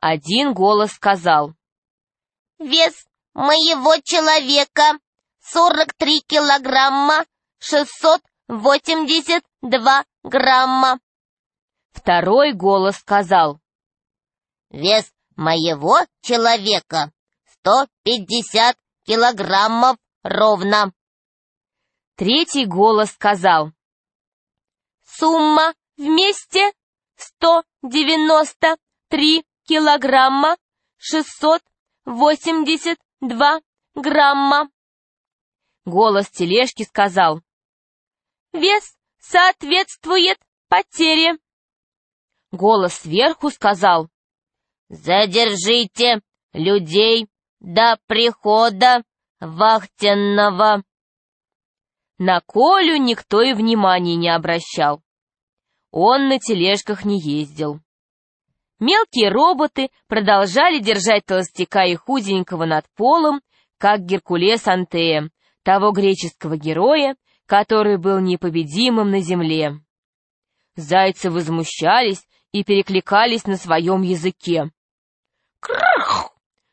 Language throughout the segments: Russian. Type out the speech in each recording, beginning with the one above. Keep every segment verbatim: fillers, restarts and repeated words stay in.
Один голос сказал: «Вес моего человека сорок три килограмма шестьсот восемьдесят два грамма». Второй голос сказал: «Вес моего человека сто пятьдесят килограммов ровно». Третий голос сказал: «Сумма вместе сто девяносто три килограмма шестьсот восемьдесят два грамма». Голос тележки сказал: «Вес соответствует потере». Голос сверху сказал: «Задержите людей до прихода вахтенного». На Колю никто и внимания не обращал. Он на тележках не ездил. Мелкие роботы продолжали держать толстяка и худенького над полом, как Геркулес Антея, того греческого героя, который был непобедимым на земле. Зайцы возмущались и перекликались на своем языке. В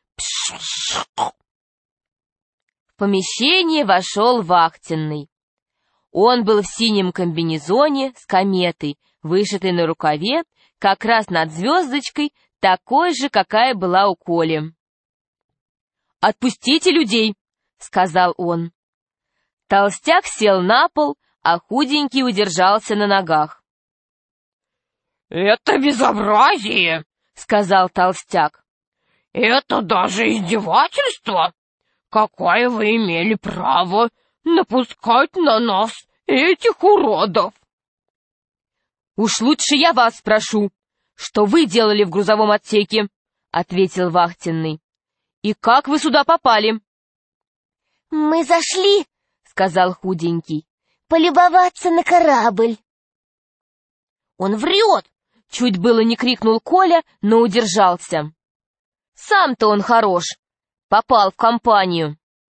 помещение вошел вахтенный. Он был в синем комбинезоне с кометой, вышитой на рукаве, как раз над звездочкой, такой же, какая была у Коли. «Отпустите людей!» — сказал он. Толстяк сел на пол, а худенький удержался на ногах. «Это безобразие!» — сказал толстяк. «Это даже издевательство! Какое вы имели право напускать на нас этих уродов?» «Уж лучше я вас спрошу, что вы делали в грузовом отсеке?» — ответил вахтенный. «И как вы сюда попали?» «Мы зашли, — сказал худенький, — полюбоваться на корабль». «Он врет!» — чуть было не крикнул Коля, но удержался. «Сам-то он хорош, попал в компанию».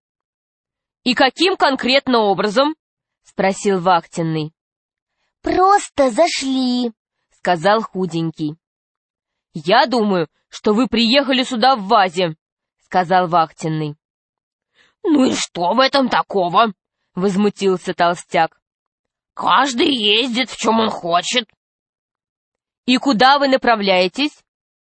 «И каким конкретно образом?» — спросил вахтенный. «Просто зашли», — сказал худенький. «Я думаю, что вы приехали сюда в вазе», — сказал вахтенный. «Ну и что в этом такого?» — возмутился толстяк. «Каждый ездит, в чем он хочет». «И куда вы направляетесь?»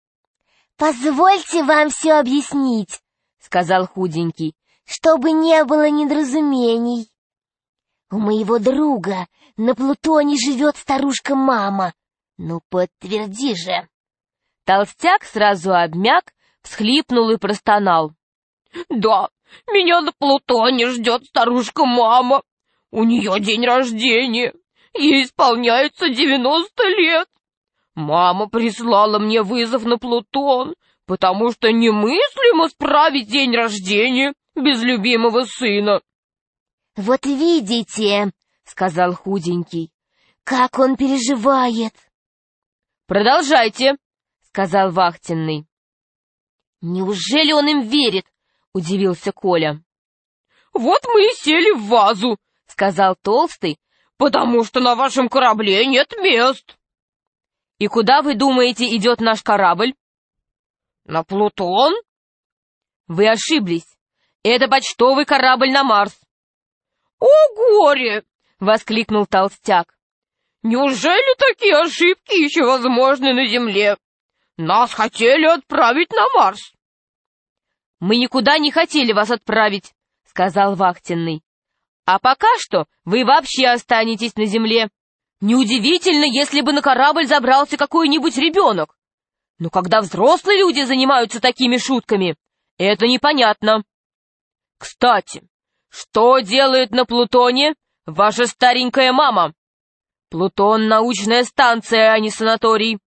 «Позвольте вам все объяснить», — сказал худенький, «чтобы не было недоразумений. У моего друга на Плутоне живет старушка-мама. Ну, подтверди же». Толстяк сразу обмяк, всхлипнул и простонал. «Да, меня на Плутоне ждет старушка-мама. У нее день рождения. Ей исполняется девяносто лет. Мама прислала мне вызов на Плутон, потому что немыслимо справить день рождения без любимого сына». «Вот видите, — сказал худенький, — как он переживает». «Продолжайте, — сказал вахтенный. «Неужели он им верит?» — удивился Коля. «Вот мы и сели в вазу, — сказал толстый, — потому что на вашем корабле нет мест». «И куда, вы думаете, идет наш корабль?» «На Плутон?» «Вы ошиблись. Это почтовый корабль на Марс». «О, горе!» — воскликнул толстяк. «Неужели такие ошибки еще возможны на Земле? Нас хотели отправить на Марс». «Мы никуда не хотели вас отправить», — сказал вахтенный. «А пока что вы вообще останетесь на Земле. Неудивительно, если бы на корабль забрался какой-нибудь ребенок. Но когда взрослые люди занимаются такими шутками, это непонятно. Кстати, что делает на Плутоне ваша старенькая мама? Плутон — научная станция, а не санаторий».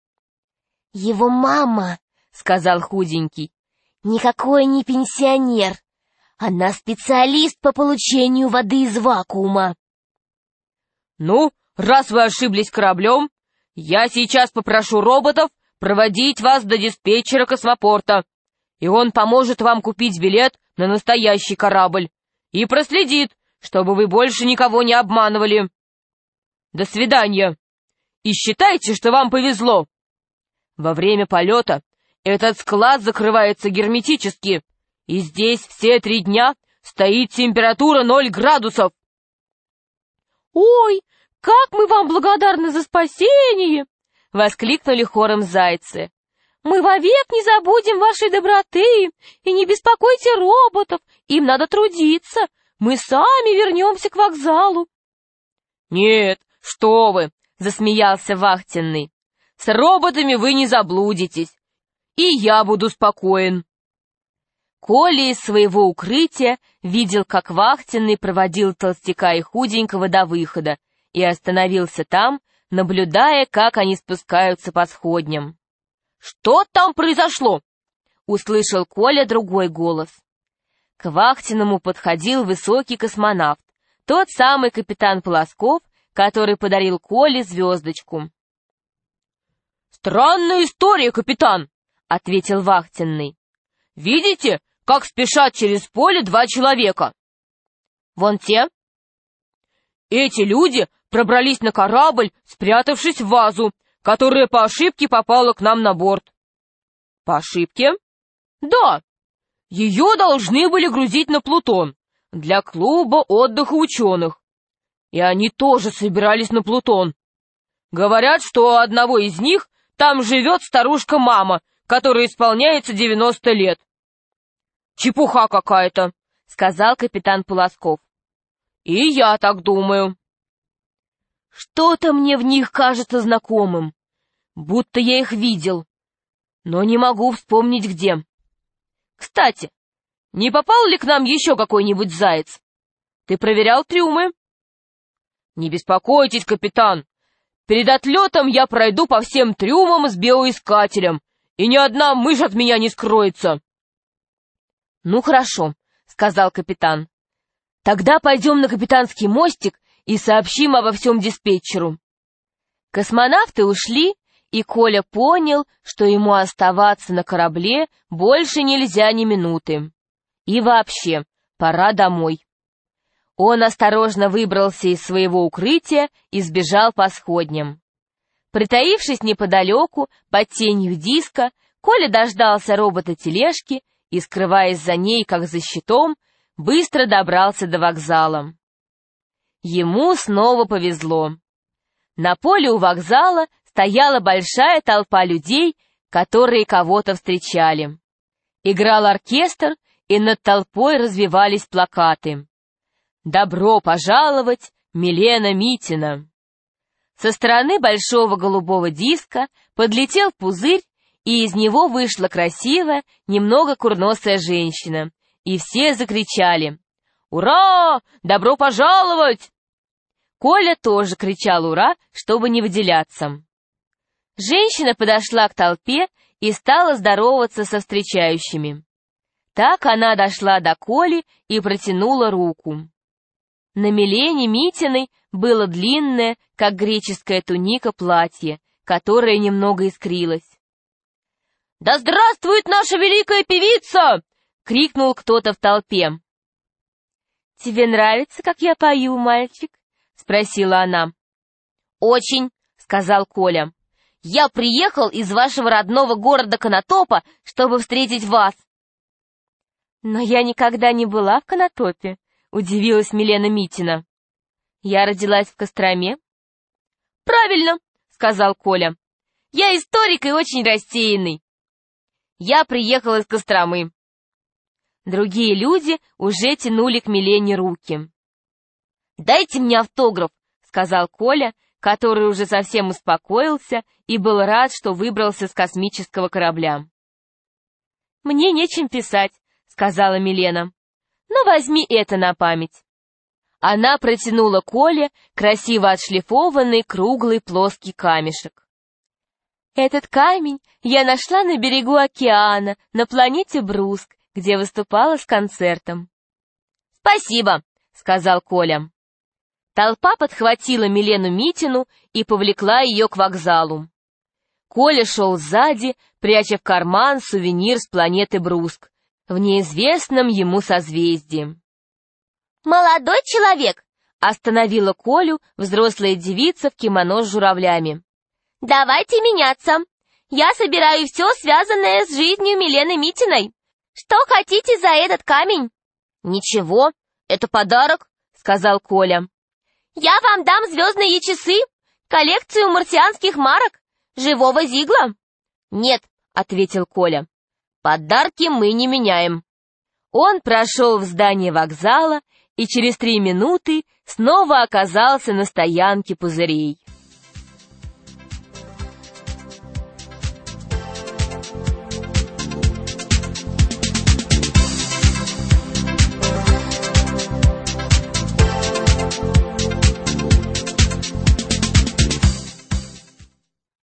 «Его мама, — сказал худенький, — никакой не пенсионер. Она специалист по получению воды из вакуума». «Ну, раз вы ошиблись кораблем, я сейчас попрошу роботов проводить вас до диспетчера космопорта, и он поможет вам купить билет на настоящий корабль и проследит, чтобы вы больше никого не обманывали. До свидания. И считайте, что вам повезло. Во время полета Этот склад закрывается герметически, и здесь все три дня стоит температура ноль градусов. «Ой, как мы вам благодарны за спасение!» — воскликнули хором зайцы. «Мы вовек не забудем вашей доброты, и не беспокойте роботов, им надо трудиться, мы сами вернемся к вокзалу». «Нет, что вы!» — засмеялся вахтенный. «С роботами вы не заблудитесь, и я буду спокоен». Коля из своего укрытия видел, как вахтенный проводил толстяка и худенького до выхода и остановился там, наблюдая, как они спускаются по сходням. «Что там произошло?» — услышал Коля другой голос. К вахтенному подходил высокий космонавт, тот самый капитан Полосков, который подарил Коле звездочку. «Странная история, капитан», — ответил вахтенный. «Видите, как спешат через поле два человека?» «Вон те». «Эти люди пробрались на корабль, спрятавшись в вазу, которая по ошибке попала к нам на борт». «По ошибке?» «Да. Ее должны были грузить на Плутон для клуба отдыха ученых. И они тоже собирались на Плутон. Говорят, что у одного из них там живет старушка-мама, которой исполняется девяносто лет. «Чепуха какая-то», — сказал капитан Полосков. «И я так думаю». «Что-то мне в них кажется знакомым, будто я их видел, но не могу вспомнить где. Кстати, не попал ли к нам еще какой-нибудь заяц? Ты проверял трюмы?» «Не беспокойтесь, капитан. Перед отлетом я пройду по всем трюмам с биоискателем, и ни одна мышь от меня не скроется». «Ну хорошо», — сказал капитан. «Тогда пойдем на капитанский мостик и сообщим обо всем диспетчеру». Космонавты ушли, и Коля понял, что ему оставаться на корабле больше нельзя ни минуты. И вообще, пора домой. Он осторожно выбрался из своего укрытия и сбежал по сходням. Притаившись неподалеку, под тенью диска, Коля дождался робота-тележки и, скрываясь за ней, как за щитом, быстро добрался до вокзала. Ему снова повезло. На поле у вокзала стояла большая толпа людей, которые кого-то встречали. Играл оркестр, и над толпой развивались плакаты. «Добро пожаловать, Милена Митина!» Со стороны большого голубого диска подлетел пузырь, и из него вышла красивая, немного курносая женщина, и все закричали: «Ура! Добро пожаловать!» Коля тоже кричал «Ура!», чтобы не выделяться. Женщина подошла к толпе и стала здороваться со встречающими. Так она дошла до Коли и протянула руку. На Милене Митиной было длинное, как греческая туника, платье, которое немного искрилось. «Да здравствует наша великая певица!» — крикнул кто-то в толпе. «Тебе нравится, как я пою, мальчик?» — спросила она. «Очень», — сказал Коля. «Я приехал из вашего родного города Конотопа, чтобы встретить вас». «Но я никогда не была в Конотопе», — удивилась Милена Митина. «Я родилась в Костроме». «Правильно», — сказал Коля. «Я историк и очень рассеянный. Я приехал из Костромы». Другие люди уже тянули к Милене руки. «Дайте мне автограф», — сказал Коля, который уже совсем успокоился и был рад, что выбрался с космического корабля. «Мне нечем писать», — сказала Милена. «Но возьми это на память». Она протянула Коле красиво отшлифованный круглый плоский камешек. «Этот камень я нашла на берегу океана, на планете Бруск, где выступала с концертом». «Спасибо», — сказал Коля. Толпа подхватила Милену Митину и повлекла ее к вокзалу. Коля шел сзади, пряча в карман сувенир с планеты Бруск в неизвестном ему созвездии. «Молодой человек!» — остановила Колю взрослая девица в кимоно с журавлями. «Давайте меняться. Я собираю все, связанное с жизнью Милены Митиной. Что хотите за этот камень?» «Ничего, это подарок», — сказал Коля. «Я вам дам звездные часы, коллекцию марсианских марок, живого Зигла». «Нет», — ответил Коля, — «подарки мы не меняем». Он прошел в здание вокзала и через три минуты снова оказался на стоянке пузырей.